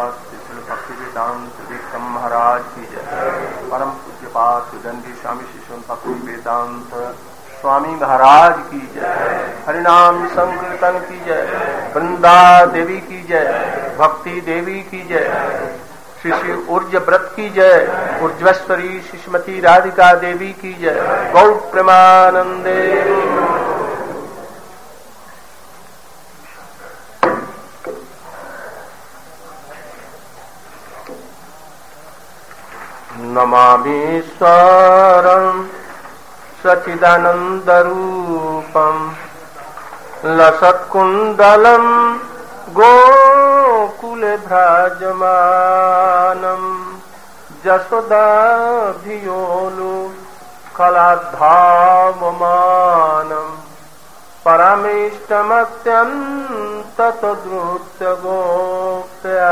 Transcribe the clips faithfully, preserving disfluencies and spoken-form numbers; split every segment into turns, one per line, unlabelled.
श्री भक्ति वेदांत विक्रम महाराज की जय। परम पूज्यपाद दंडी स्वामी शिशु भक्ति वेदांत स्वामी महाराज की जय। हरिनाम संकीर्तन की जय। वृंदा देवी की जय। भक्ति देवी की जय। श्री श्री ऊर्ज व्रत की जय। ऊर्जस्वरी शिशुमती राधिका देवी की जय। गौ प्रेमानंदे। नमामीश्वरं सच्चिदानन्दरूपं लसत्कुण्डलं गोकुले भ्राजमानं जशोदाभियोनु कलाद्धावमानं परमेष्टमत्यन्ततद्रुत्य गोप्या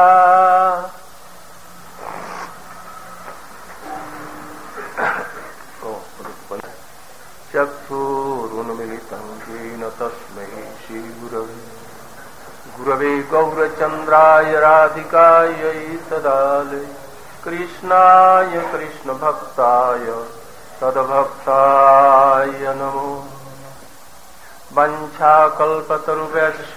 चक्षुरुन्मिलितं येन तस्मै श्रीगुरवे गुरवे गौरचन्द्राय राधिकायै तदालये कृष्णाय कृष्णभक्ताय तद्भक्ताय नमो। वञ्चाकल्पतरुभ्यश्च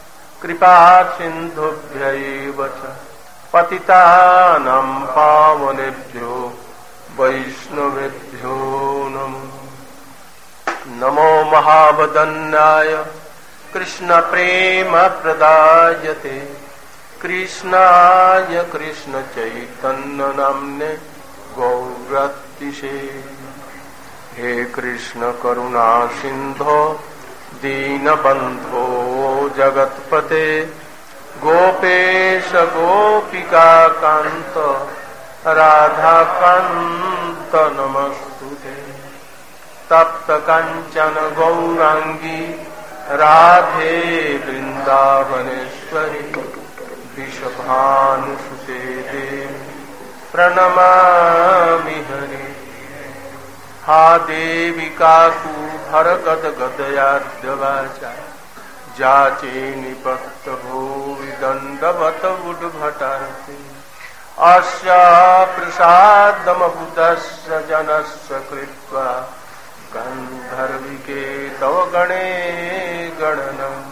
कृपासिन्धुभ्यैव च पतितानां पावनेभ्यो वैष्णवेभ्यो नमो। नमो महावदन्याय कृष्ण प्रेम प्रदायते कृष्णाय कृष्ण चैतन्य नाम्ने गौरतिशे। हे कृष्ण करुणा सिंधो दीनबंधो जगत्पते गोपेश गोपिका कांत राधा कांत नमस्तुते। तप्त कंचन गौरांगी राधे वृंदावनेश्वरी विषभानुसुते देवी प्रणमामि हरि। हा देवी काकू भर गद गदयाद्यवाचा जाचे निपत्त भूवि दंडवत उद्भटार्थे अस्या प्रसादमभूतस्य जनस्य कृत्वा गंधर्विके तव गणे गणनम्।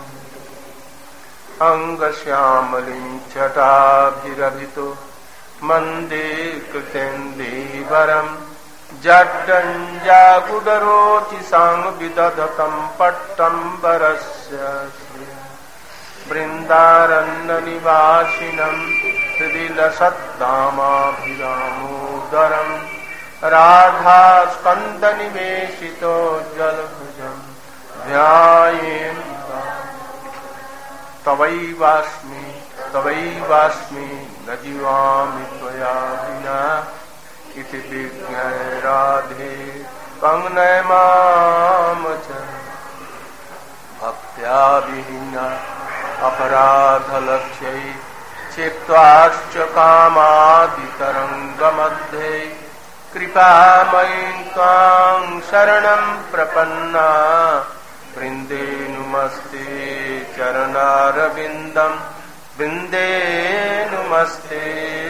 अंगश्यामलिं छटाभिरभितो मन्दे कृतेन्दीवरम् जड्डञ्जागुडरोचि सांविदधतं पट्टम्बरस्य वृन्दारण्यनिवासिनं हृदि लसद्दामाभिरामोदरम् राधा स्कंद निवेशितो जलभुजं ध्यायेन् तवैवास्मि तवैवास्मि न जीवामि त्वया विना इति विज्ञाय राधे कंगनय माम च। भक्त्या विहीना अपराधलक्ष्यै चित्वाश्च कामादितरङ्गमध्ये कृपामयीं त्वां शरणं प्रपन्ना वृन्दे नुमस्ते चरणारविन्दं वृन्दे नुमस्ते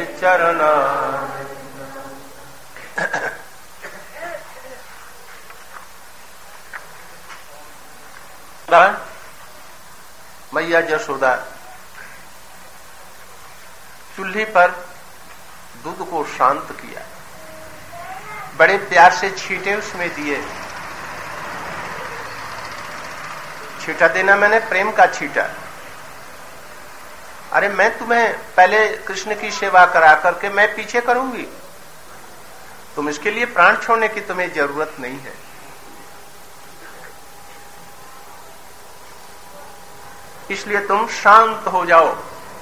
चरणारविन्दं। मैया यशोदा चूल्हे पर दूध को शांत किया, बड़े प्यार से छींटे उसमें दिए। छींटा देना मैंने प्रेम का छींटा। अरे मैं तुम्हें पहले कृष्ण की सेवा करा करके मैं पीछे करूंगी, तुम इसके लिए प्राण छोड़ने की तुम्हें जरूरत नहीं है। इसलिए तुम शांत हो जाओ।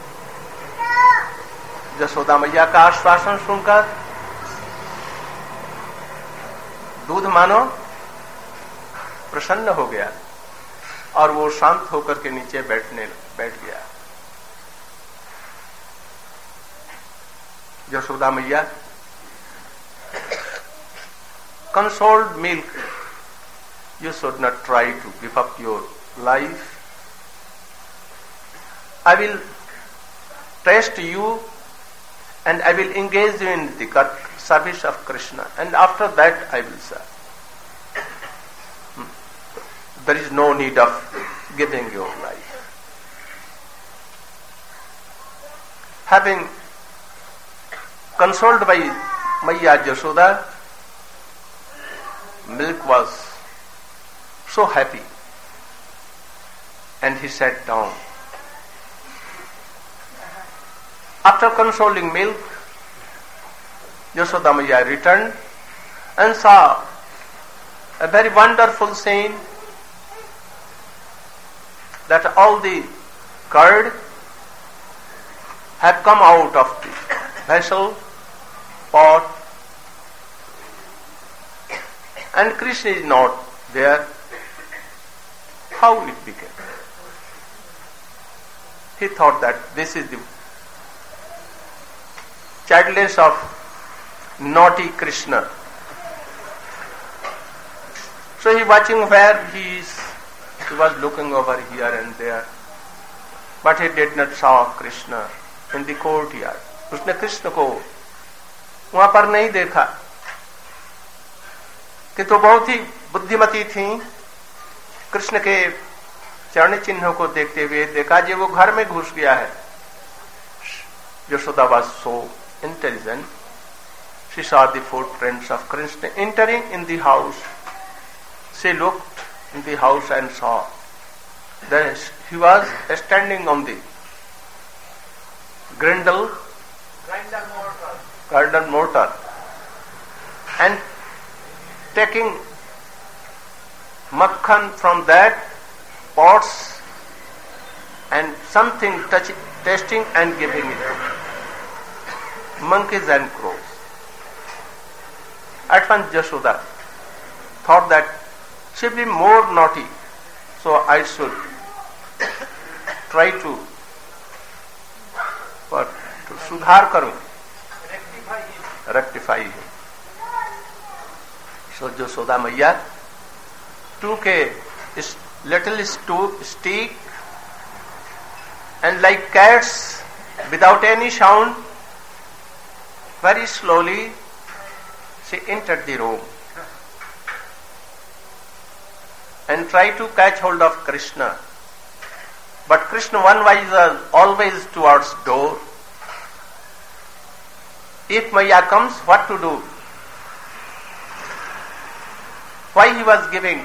यशोदा मैया का आश्वासन सुनकर दूध मानो प्रसन्न हो गया और वो शांत होकर के नीचे बैठने बैठ गया। यशोदा मैया consoled milk, you should not try to give up your life. I will test you and I will engage you in the service of Krishna, and after that I will serve. Hmm. There is no need of giving your life. Having consoled by Maiya Jashoda, Milk was so happy and he sat down. After consoling Milk, Yashoda Maiya returned and saw a very wonderful scene, that all the curd had come out of the vessel, pot, and Krishna is not there. How it became? He thought that this is the childless of naughty Krishna. So he watching where he is. He was looking over here and there, but he did not saw Krishna in the courtyard. उसने कृष्ण को वहां पर नहीं देखा, कि तो बहुत ही बुद्धिमती थी। कृष्ण के चरण चिन्हों को देखते हुए देखा जे वो घर में घुस गया है। Yashoda was so intelligent. She saw the footprints of Krishna entering in the house. She looked in the house and saw that he was standing on the grindle,
grinder mortar,
grinder mortar, and taking makhan from that pots and something touch, tasting and giving it to monkeys and crows. At once Yashoda thought that she will be more naughty, so I should try to what to sudhar karu,
rectify him.
rectify him. So Yashoda Maiya took a little sto- stick and like cats without any sound, very slowly she entered the room and tried to catch hold of Krishna. But Krishna one was always towards door. If Maya comes, what to do? Why he was giving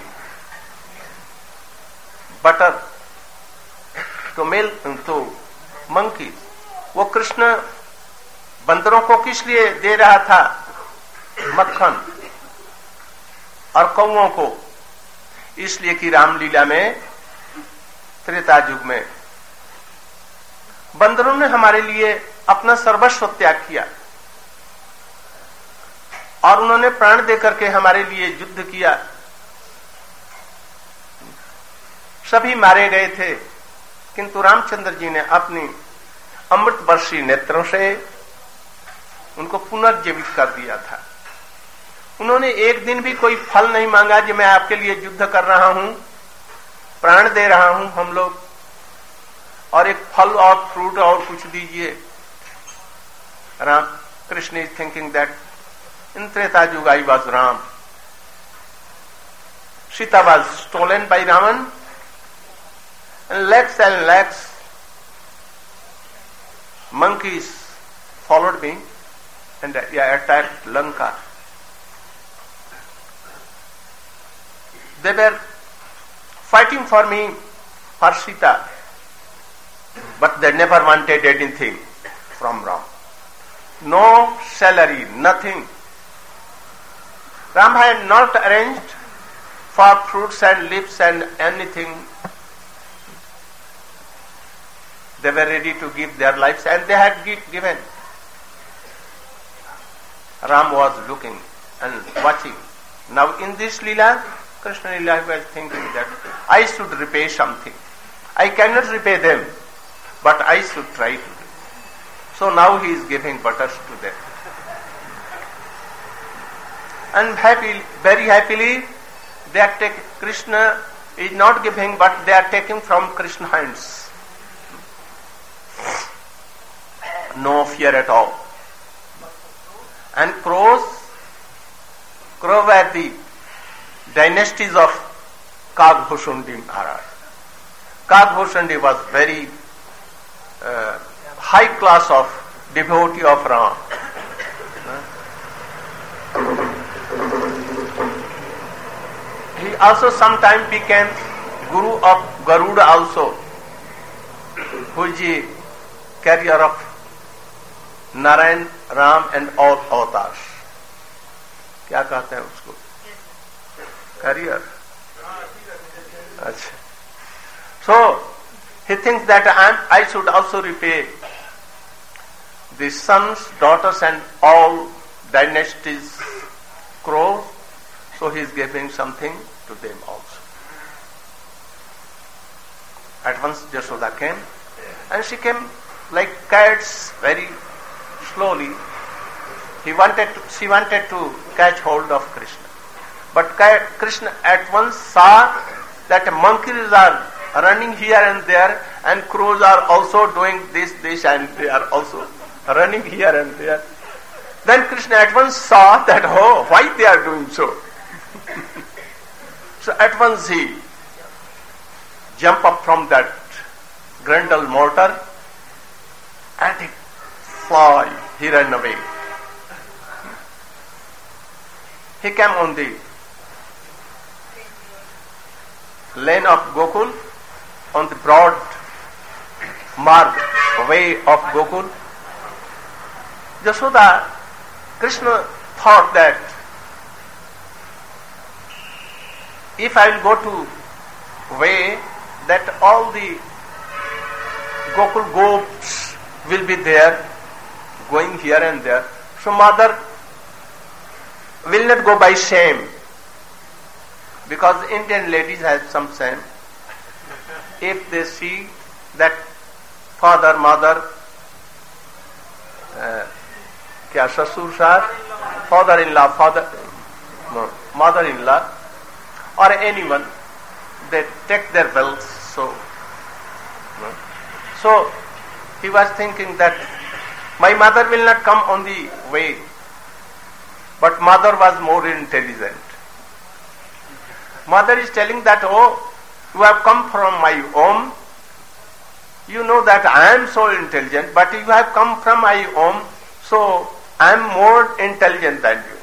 butter to milk to monkeys? वो कृष्ण बंदरों को किस लिए दे रहा था मक्खन और कौओं को? इसलिए कि रामलीला में त्रेता युग में बंदरों ने हमारे लिए अपना सर्वस्व त्याग किया और उन्होंने प्राण देकर के हमारे लिए युद्ध किया। सभी मारे गए थे, किंतु रामचंद्र जी ने अपनी अमृत वर्षी नेत्रों से उनको पुनर्जीवित कर दिया था। उन्होंने एक दिन भी कोई फल नहीं मांगा कि मैं आपके लिए युद्ध कर रहा हूं, प्राण दे रहा हूं हम लोग, और एक फल और फ्रूट और कुछ दीजिए। Ramakrishna is thinking that in Treta Yuga I was Ram, Sita was stolen by Ravan, and lakhs and lakhs monkeys followed me and attacked Lanka. They were fighting for me, for Sita, but they never wanted anything from Ram. No salary, nothing. Ram had not arranged for fruits and leaves and anything. They were ready to give their lives and they had given. Ram was looking and watching. Now in this Leela, Krishna Leela was thinking that I should repay something. I cannot repay them, but I should try to do. So now he is giving butters to them. And happy, very happily, they are taking, Krishna is not giving, but they are taking from Krishna's hands. no fear at all. And crows, crow were the dynasties of Kagbhushundi Maharaj. Kagbhushundi was very uh, high class of devotee of Ram. He also sometimes became Guru of Garuda also, who is the carrier of Narayan, Ram and all avatars. क्या कहते हैं उसको? Carrier. अच्छा. So he thinks that I, am, I should also repay the sons, daughters and all dynasties crows. So he is giving something to them also. At once Jashoda came, and she came like cats very slowly. He wanted to, she wanted to catch hold of Krishna. But Krishna at once saw that monkeys are running here and there, and crows are also doing this, this, and they are also running here and there. Then Krishna at once saw that, oh, why they are doing so? So at once he jumped up from that grundle mortar and he fly, he ran away. He came on the lane of Gokul, on the broad marg way of Gokul. Jashoda, Krishna thought that if I will go to way that all the Gokul goats will be there, going here and there, so mother will not go by shame, because Indian ladies have some shame. If they see that father, mother, uh, kya sasur sahab, father-in-law, father, no, mother-in-law, or anyone, they take their belts. So, no. So he was thinking that my mother will not come on the way, but mother was more intelligent. Mother is telling that, oh, you have come from my home. You know that I am so intelligent, but you have come from my home, so I am more intelligent than you.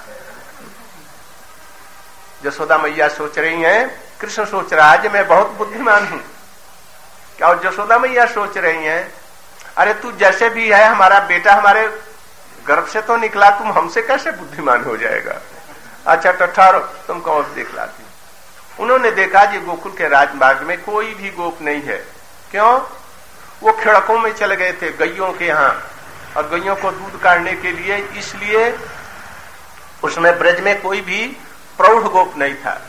Jasoda मैया सोच रही हैं, कृष्ण सोच रहा है कि मैं बहुत बुद्धिमान हूं. क्या और जसोदा मैया सोच रही हैं, अरे तू जैसे भी है हमारा बेटा हमारे गर्भ से तो निकला, तुम हमसे कैसे बुद्धिमान हो जाएगा? अच्छा तो ठहरो, तुमको और देख लाती. उन्होंने देखा कि गोकुल के राजमार्ग में कोई भी गोप नहीं है. क्यों? वो खिड़कों में चले गए थे गैयों के यहाँ, और गैयों को दूध काटने के लिए, इसलिए उसमें ब्रज में कोई भी प्रौढ़ गोप नहीं था.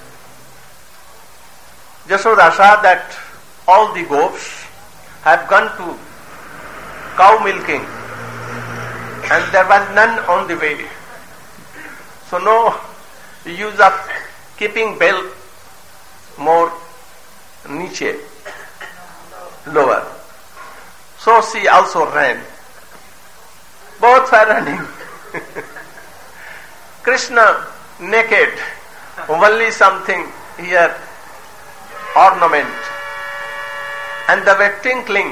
Jashoda saw that all the gops have gone to cow milking, and there was none on the way. So no use of keeping bell more niche, lower. So she also ran. Both were running. Krishna naked, only something here, ornament, and they were twinkling.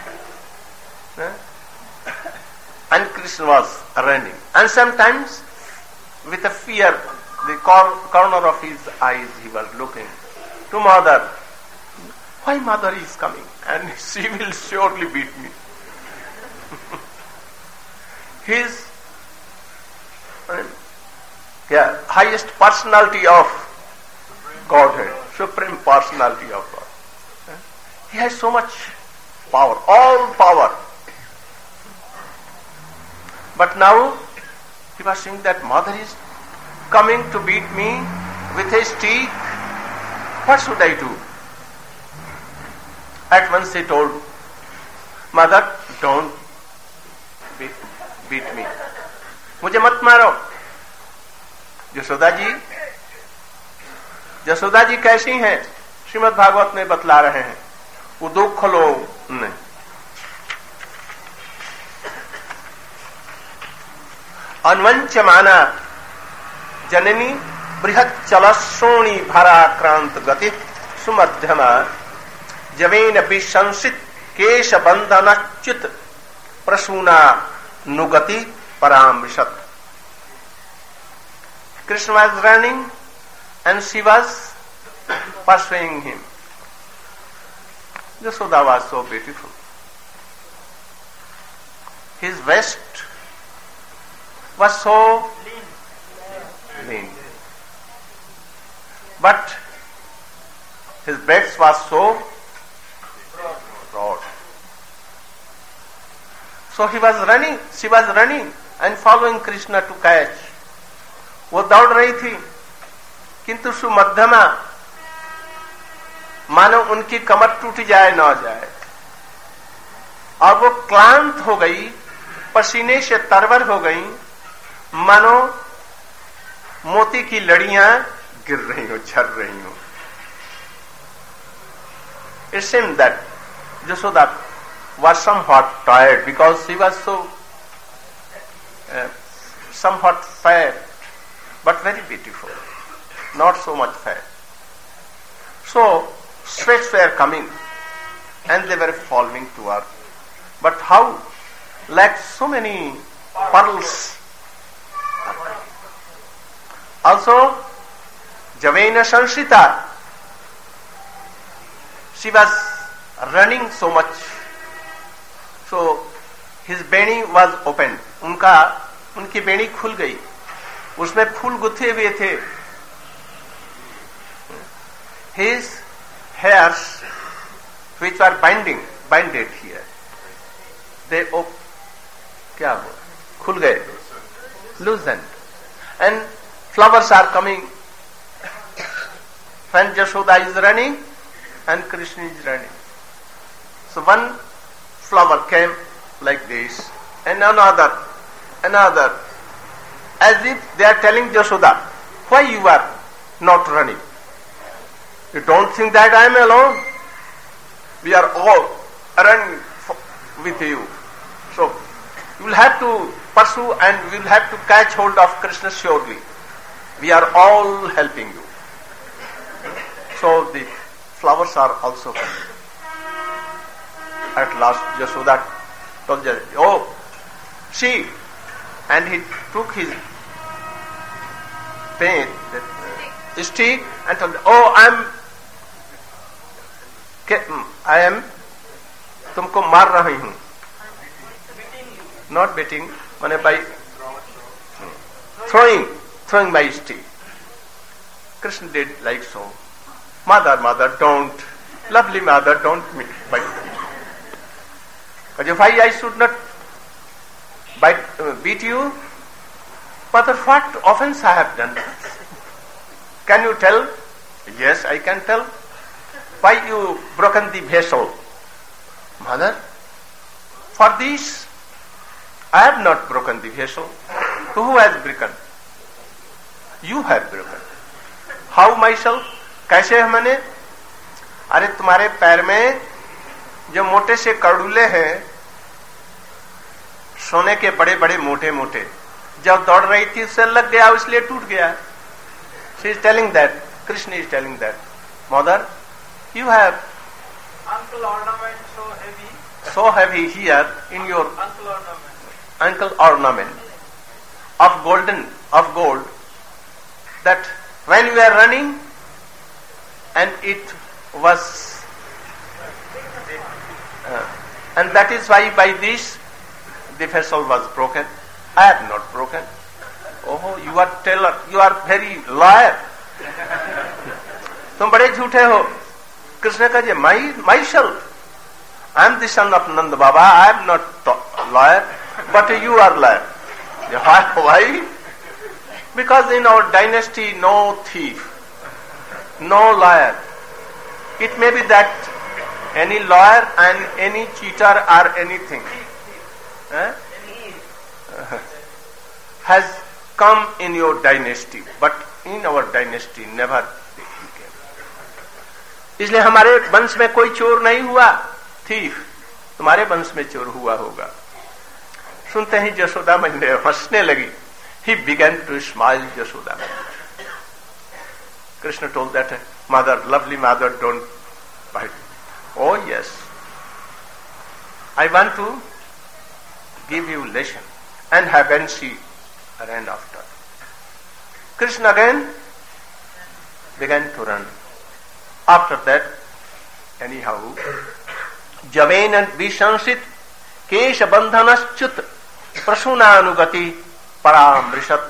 And Krishna was running. And sometimes with a fear, the cor- corner of his eyes he was looking to mother. Why mother is coming? And she will surely beat me. His uh, yeah, highest personality of Godhead, supreme personality of God. He has so much power, all power. But now he was saying that mother is coming to beat me with a stick. What should I do? At once he told, mother, don't beat, beat me. मुझे मत मारो. यशोदा जी, यशोदा जी कैसी हैं? श्रीमद् भागवत में बतला रहे हैं. वो दुख लो नहीं. अन्वंचमाना जननी बृहत् चलश्रोणी भाराक्रांत गति सुमध्यमा जवेन विशंसित केश बंधनच्युत Prasuna नुगति परामृशत. Krishna was running and she was pursuing him. Yashoda was so beautiful. His waist was so lean, lean. But his breast was so broad. So he was running, she was running and following Krishna to catch. वो दौड़ रही थी किंतु सुमध्यमा मानो उनकी कमर टूट जाए ना जाए और वो क्लांत हो गई, पसीने से तरवर हो गई, मानो मोती की लड़ियां गिर रही हो, झर रही हो. It seemed that Yashoda was somewhat tired because she was so uh, somewhat fat, but very beautiful, not so much fat. So sweats were coming and they were falling to earth. But how? Like so many pearls. Also, Javena Sansita, she was running so much. So his beni was opened. उनका उनकी बेनी खुल गई, उसमें फूल गुथे हुए थे. His hairs which were binding, binded here, they op, क्या हुआ? खुल गए, loosened, and flowers are coming. When Yashoda is running and Krishna is running, so one flower came like this, and another, another, as if they are telling Yashoda, why you are not running? You don't think that I am alone? We are all running with you. So you will have to pursue and we will have to catch hold of Krishna surely. We are all helping you. So the flowers are also coming. At last Yashoda told Yashoda, oh, see, and he took his pen, the stick, and told, oh, I am, I am, तुमको मार रही हूँ. Not beating, माने by throwing, throwing my stick. Krishna did like so. Mother, mother, don't, lovely mother, don't bite. But if I, I should not bite, uh, beat you, mother, what offense I have done? Can you tell? Yes, I can tell. Why you broken the vessel? Mother, for this, I have not broken the vessel. Who has broken? You have broken. How myself? कैसे है मैंने? अरे तुम्हारे पैर में जो मोटे से कड़ूले हैं, सोने के बड़े बड़े मोटे मोटे, जब दौड़ रही थी उससे लग गया, इसलिए टूट गया. She is telling that, Krishna is telling that, mother, you have
ankle ornament so heavy.
So heavy here in your
ankle ornament.
Ankle ornament of golden, of gold, that when you are running, and it was, uh, and that is why by this the vessel was broken. I have not broken. Oh, you are teller, you are very liar. तुम बड़े झूठे हो. कृष्ण का जे my myself, I am the son of Nanda Baba. I am not liar, but you are liar. Why? Because in our dynasty, no thief, no liar. It may be that any liar and any cheater or anything eh, has come in your dynasty, but in our dynasty never came. इसलिए हमारे वंश में कोई चोर नहीं हुआ, thief. तुम्हारे वंश में चोर हुआ होगा. सुनते ही यशोदा मैया हंसने लगी. he began to smile Yashoda. Krishna told that mother, lovely mother, don't bite. Oh yes, I want to give you lesson. And again she ran after. Krishna again began to run. After that, anyhow, Javen and Vishansit Kesha Bandhanaschut Prasunanugati Paramrishat.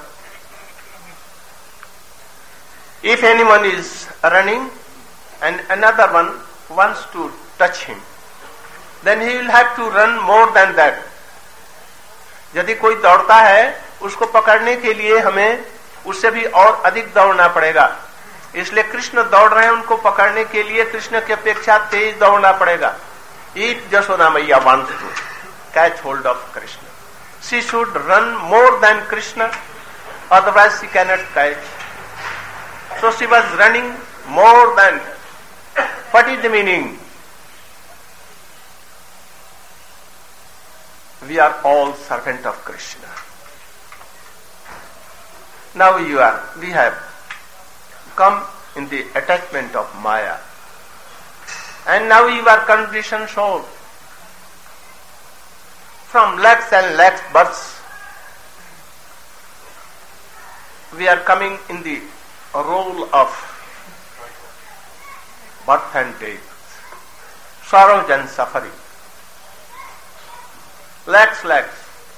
If anyone is running and another one wants to touch him, then he will have to run more than that. यदि कोई दौड़ता है उसको पकड़ने के लिए हमें उससे भी और अधिक दौड़ना पड़ेगा. इसलिए कृष्ण दौड़ रहे हैं, उनको पकड़ने के लिए कृष्ण की अपेक्षा तेज दौड़ना पड़ेगा. If Yashoda Maiya wants to catch hold of Krishna, she should run more than Krishna, otherwise she cannot catch. So she was running more than. What is the meaning? We are all servant of Krishna. Now you are, we have come in the attachment of Maya. And now you are conditioned soul. From lakhs and lakhs births, we are coming in the role of birth and death, sorrows and suffering. Lakhs, lakhs.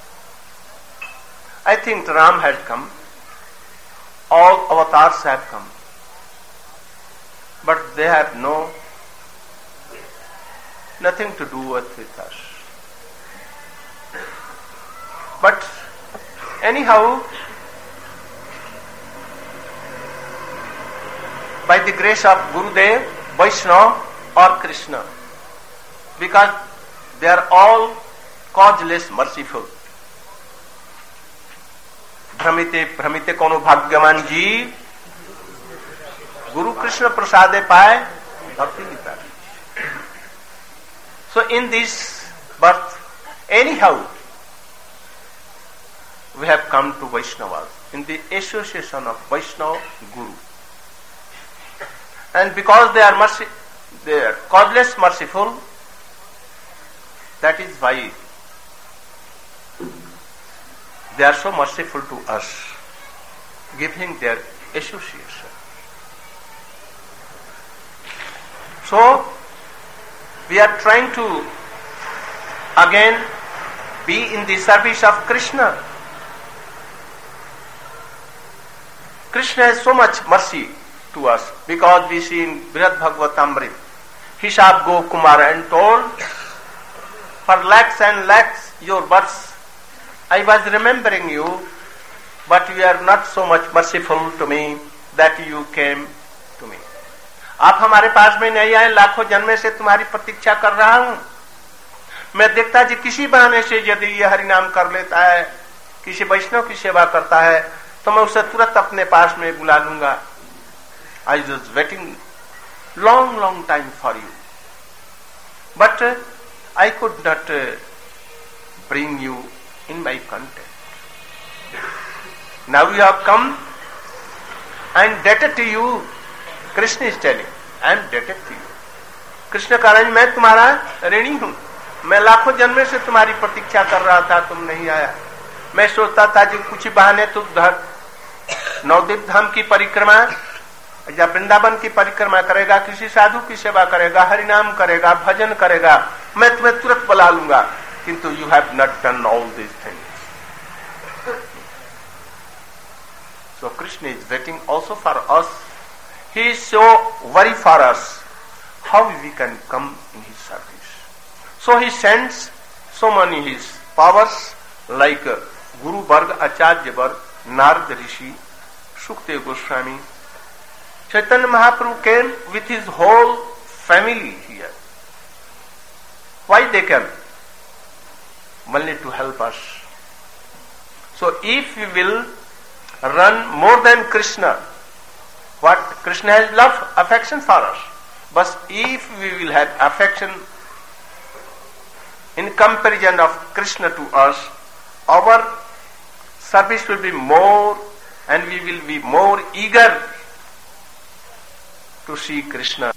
I think Ram has come. All avatars have come. But they have no, nothing to do with, with us. But anyhow, by the grace of Gurudev, Vaishnava or Krishna, because they are all causeless, merciful. भ्रमिते भ्रमिते कोनो भाग्यवान जीव गुरु कृष्ण प्रसादे पाए भक्ति Gita. So in this birth, anyhow, we have come to Vaishnavas in the association of Vaishnava Guru. And because they are mercy, they are causeless, merciful, that is why they are so merciful to us, giving their association. So, we are trying to again be in the service of Krishna. Krishna has so much mercy to us because we see in Brihad Bhagavatamrita, Hisab Go Kumar and told, for lakhs and lakhs your births I was remembering you, but you are not so much merciful to me that you came to me. आप हमारे पास में नहीं आए, लाखों जन्मे से तुम्हारी प्रतीक्षा कर रहा हूं. मैं देखता जी किसी बहाने से यदि ये हरिनाम कर लेता है, किसी वैष्णव की सेवा करता है, तो मैं उसे तुरंत अपने पास में बुला लूंगा. I was waiting long, long time for you, but uh, I could not uh, bring you in my contact. Now you have come, I am indebted to you. Krishna is telling, I am indebted to you. Krishna कारण मैं तुम्हारा ऋणी हूं. मैं लाखों जन्मे से तुम्हारी प्रतीक्षा कर रहा था, तुम नहीं आया. मैं सोचता था कि कुछ बहाने तुम नवद्वीप धाम की परिक्रमा या वृंदावन की परिक्रमा करेगा, किसी साधु की सेवा करेगा, हरिनाम करेगा, भजन करेगा, मैं तुम्हें तुरंत बुला लूंगा. किंतु you have not done all these things. So Krishna is waiting also for us. He is so worried for us how we can come in his service. So he sends so many his powers like Guru Varga, Acharya Varga, Narad Rishi, Sukdev Goswami. Chaitanya Mahaprabhu came with his whole family here. Why they came? Only to help us. So if we will run more than Krishna, what Krishna has love, affection for us. But if we will have affection in comparison of Krishna to us, our service will be more, and we will be more eager to see Krishna.